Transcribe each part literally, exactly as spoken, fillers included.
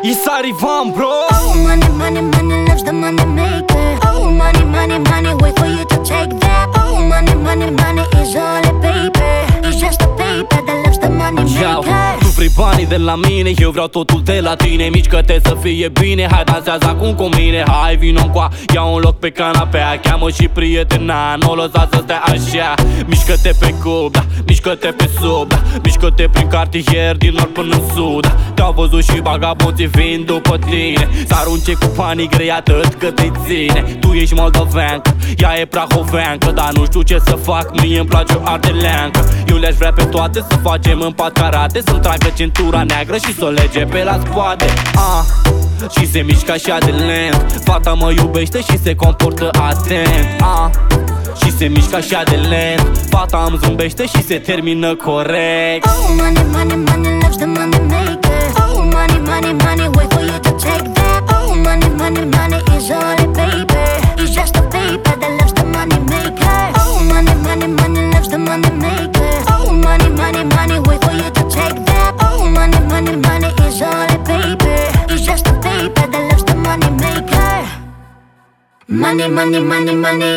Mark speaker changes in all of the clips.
Speaker 1: Isarivan, bro.
Speaker 2: Oh, money, money, money loves the money maker. Oh, money, money, money, wait for you to take that. Oh, money, money, money is all a paper. It's just a paper that loves the money maker.
Speaker 1: Tu vrei banii de la mine, eu vreau totul de la tine. Mișcă-te să fie bine, hai dansează acum cu mine. Hai vino încoa, ia un loc pe canapea. Cheamă și prietena, n-o lăsa să stea așa. Mișcă-te pe cub, da, mișcă-te pe sub, da, mișcă-te prin cartier, din nord până în sud, da. Te-au văzut și vagabonții vin după tine, s-arunce cu banii grei atât cât îi ține. Tu ești moldoveancă, ea e prahoveancă, dar nu știu ce să fac, mie îmi place o ardeleancă. Eu le-aș vrea pe toate să facem în pat karate, să-mi tragă centura neagră și s-o lege pe la spate. ah. Și se mișcă așa de lent, fata mă iubește și se comportă atent. ah. Și se mișcă așa de lent, fata îmi zâmbește și se termină corect.
Speaker 2: Oh, money, money, money loves the money maker. Oh, money, money, money, wait for you to take that. Oh, money, money, money is all a paper. It's just a paper that loves the money maker. Oh, money, money, money loves the money maker. Oh, money, money, money, wait for you to take that. Oh, money, money, money is all a paper. It's just a paper that loves the money maker. Money, money, money, money.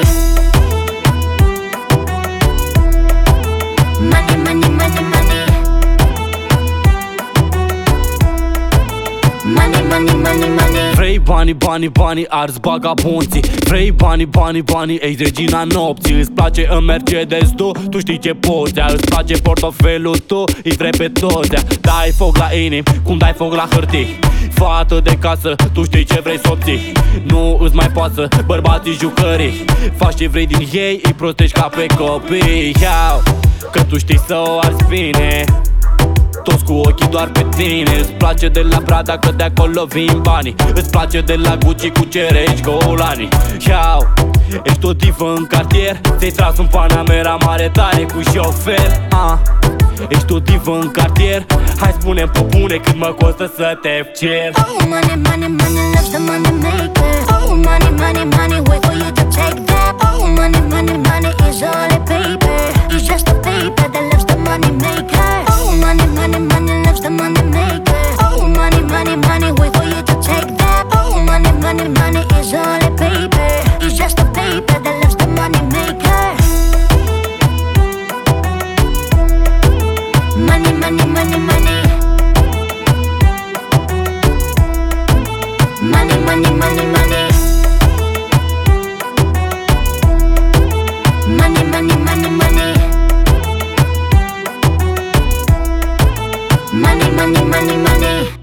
Speaker 2: Money, money, money, money. Money, money, money, money.
Speaker 1: Vrei banii, banii, banii, arzi bagabonții. Vrei banii, banii, banii, ești regina nopții. Îți place în Mercedes tu, tu știi ce poți. Îți place portofelul tu, îi vrei pe toți. Dai foc la inimi, cum dai foc la hârtii. Fată de casă, tu știi ce vrei să obții. Nu îți mai pasă bărbații jucării. Faci ce vrei din ei, îi prostești ca pe copii. Iau, că tu știi să o arzi bine, toți cu ochii doar pe tine. Îți place de la Prada că de acolo vin banii. Îți place de la Gucci cu cerești golani. Iau, ești o divă în cartier, ți-ai tras un Panamera mare tare cu șofer. ah. Ești o divă în cartier, hai spune-mi pe bune cât mă costă să te cer.
Speaker 2: Oh, money, money, money loves the money maker. Oh, money, money, money, wait for you to take that. Oh, money, money, money is all a paper. It's just a paper that loves the money maker. Oh, money, money, money loves the money maker. Oh, money, money, money, wait for you to take that. Oh, money, money, money is all a paper. It's just a paper that loves the money maker. Money, money, money, money. Money, money, money, money. Money, money, money, money. Money, money, money, money.